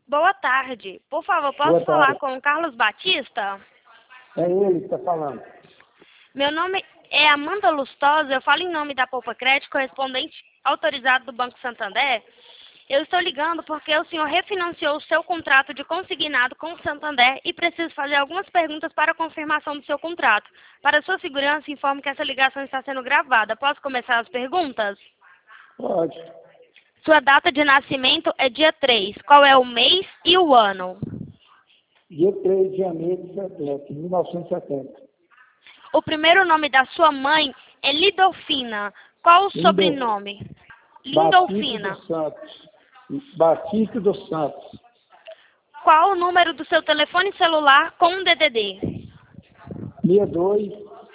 Boa tarde. Por favor, posso Boa falar tarde. com o Carlos Batista? É ele que está falando. Meu nome é Amanda Lustosa, eu falo em nome da Poupa Crédito, correspondente autorizado do Banco Santander. Eu estou ligando porque o senhor refinanciou o seu contrato de consignado com o Santander e preciso fazer algumas perguntas para a confirmação do seu contrato. Para sua segurança, informo que essa ligação está sendo gravada. Posso começar as perguntas? Pode. Sua data de nascimento é dia 3. Qual é o mês e o ano? Dia 3 de janeiro de 70, 1970. O primeiro nome da sua mãe é Lidolfina. Qual o sobrenome? Batista Lindolfina. dos Santos. Batista dos Santos. Qual o número do seu telefone celular com um DDD? 62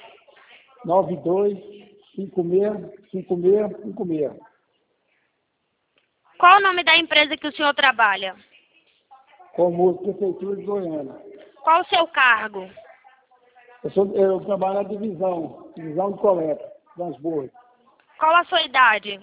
92 56 56 56. Qual o nome da empresa que o senhor trabalha? Como Prefeitura de Goiânia. Qual o seu cargo? Eu trabalho na divisão de coleta, transbordo. Qual a sua idade?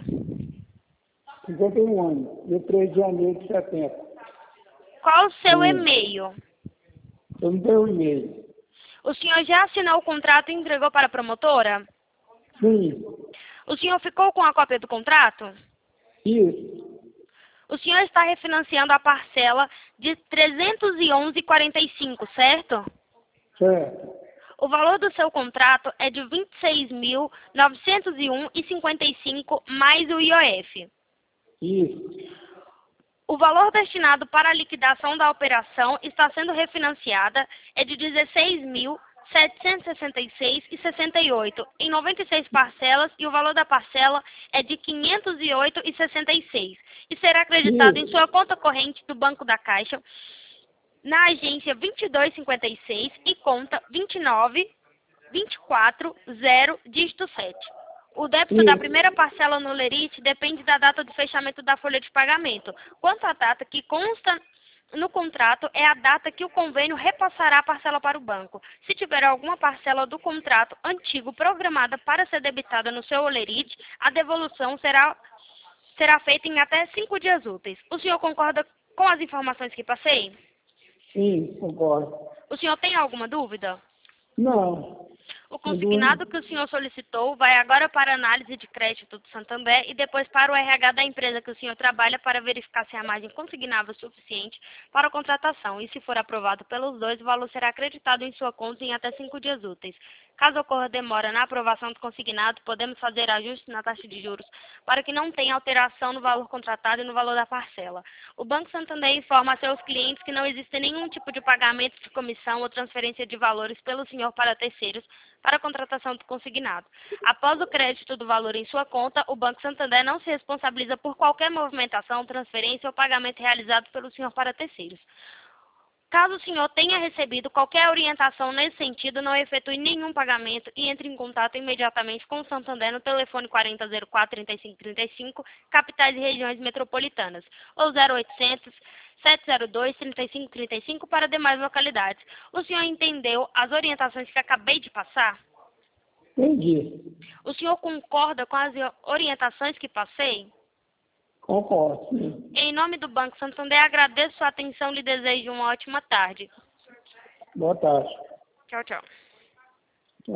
51 anos. Dia 3 de janeiro de 70. Qual o seu Sim. e-mail? Eu não tenho e-mail. O senhor já assinou o contrato e entregou para a promotora? Sim. O senhor ficou com a cópia do contrato? Isso. O senhor está refinanciando a parcela de R$ 311,45, certo? Certo. O valor do seu contrato é de R$ 26.901,55 mais o IOF. Isso. O valor destinado para a liquidação da operação está sendo refinanciada é de R$ 16.766,68 em 96 parcelas e o valor da parcela é de R$ 508,66 e será acreditado em sua conta corrente do Banco da Caixa na agência 2256 e conta 29240, dígito 7. O débito da primeira parcela no lerite depende da data do fechamento da folha de pagamento. Quanto à data que consta no contrato, é a data que o convênio repassará a parcela para o banco. Se tiver alguma parcela do contrato antigo programada para ser debitada no seu olerite, a devolução será feita em até 5 dias úteis. O senhor concorda com as informações que passei? Sim, concordo. O senhor tem alguma dúvida? Não. O consignado que o senhor solicitou vai agora para a análise de crédito do Santander e depois para o RH da empresa que o senhor trabalha para verificar se a margem consignável é suficiente para a contratação. E se for aprovado pelos dois, o valor será acreditado em sua conta em até 5 dias úteis. Caso ocorra demora na aprovação do consignado, podemos fazer ajustes na taxa de juros para que não tenha alteração no valor contratado e no valor da parcela. O Banco Santander informa a seus clientes que não existe nenhum tipo de pagamento de comissão ou transferência de valores pelo senhor para terceiros para a contratação do consignado. Após o crédito do valor em sua conta, o Banco Santander não se responsabiliza por qualquer movimentação, transferência ou pagamento realizado pelo senhor para terceiros. Caso o senhor tenha recebido qualquer orientação nesse sentido, não efetue nenhum pagamento e entre em contato imediatamente com o Santander no telefone 4004-3535, capitais e regiões metropolitanas, ou 0800 702 3535 para demais localidades. O senhor entendeu as orientações que acabei de passar? Entendi. O senhor concorda com as orientações que passei? Concordo, sim. Em nome do Banco Santander, agradeço sua atenção e lhe desejo uma ótima tarde. Boa tarde. Tchau, tchau.